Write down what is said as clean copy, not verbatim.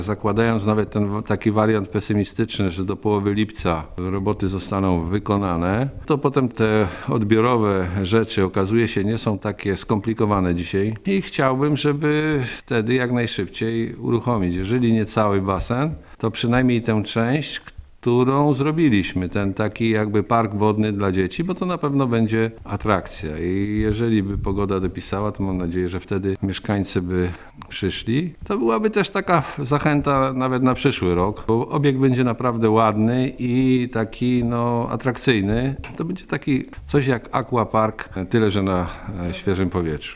Zakładając nawet ten taki wariant pesymistyczny, że do połowy lipca roboty zostaną wykonane, to potem te odbiorowe rzeczy okazuje się nie są takie skomplikowane dzisiaj i chciałbym, żeby wtedy jak najszybciej uruchomić, jeżeli nie cały basen, to przynajmniej tę część, którą zrobiliśmy, ten taki jakby park wodny dla dzieci, bo to na pewno będzie atrakcja i jeżeli by pogoda dopisała, to mam nadzieję, że wtedy mieszkańcy by przyszli. To byłaby też taka zachęta nawet na przyszły rok, bo obiekt będzie naprawdę ładny i taki atrakcyjny. To będzie taki coś jak aquapark, tyle że na świeżym powietrzu.